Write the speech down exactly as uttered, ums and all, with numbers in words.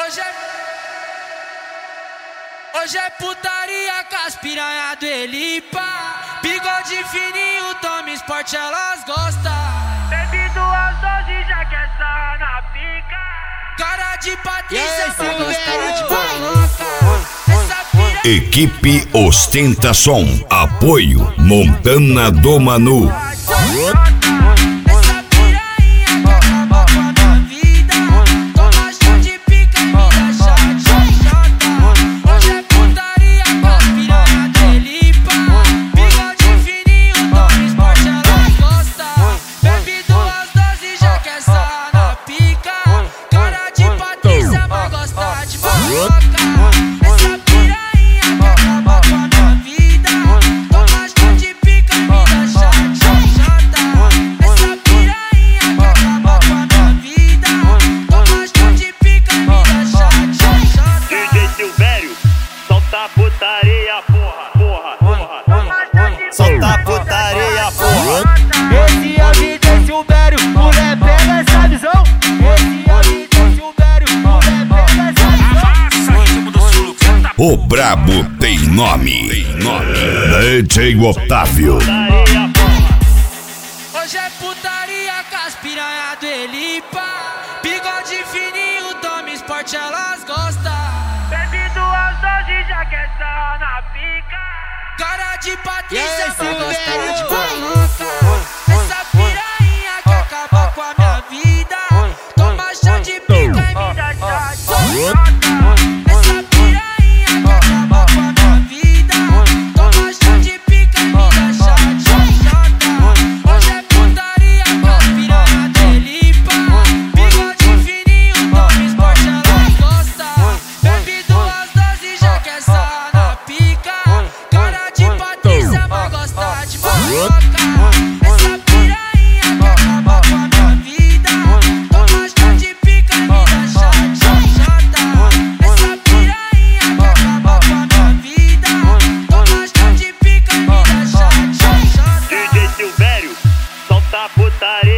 Hoje é... Hoje é putaria com as piranha do Elipa. Bigode fininho, toma esporte, elas gostam. Bebe duas doses, já quer sarrar na pica. Cara de Patrícia, vai gostar de baloca. Essa piranha... Equipe Ostentação. Apoio Montana do Manu. Essa piranha quer acabar com a minha vida. Toma chá de pica, me dá chá de chata. Essa piranha quer acabar com a minha vida. Toma chá de pica, me dá chá de chata. D J Silvério, solta a putaria, porra, porra, porra. Solta a putaria, porra. Esse é o D J Silvério, mulher pega essa visão. Esse é o D J Silvério, mulher pega essa visão. O brabo tem nome. Tem nome. D J Otávio. Hoje é putaria com as piranha do Elipa. Bigode fininho, toma esporte, elas gostam. Bebe duas doses, já quer sarrar na pica. Cara de Patrícia, Esse vai gostar velho. de baloca. Essa piranha quer acabar com a minha vida. Toma chá de pica e me dá chá de chata. Essa piranha quer acabar com a minha vida. Toma chá de pica e me dá chá de chata. Hoje é putaria com as piranha do Elipa. Bigode fininho, toma esporte, elas gostam. Bebe duas doses, já quer sarrar na pica. Cara de Patrícia, vai gostar de baloca. Essa piranha quer acabar com a minha vida. Toma chá de pica e me dá chá de chata. Essa piranha quer acabar com a minha vida. Toma chá de pica e me dá chá de chata. D J Silvério, solta a putaria.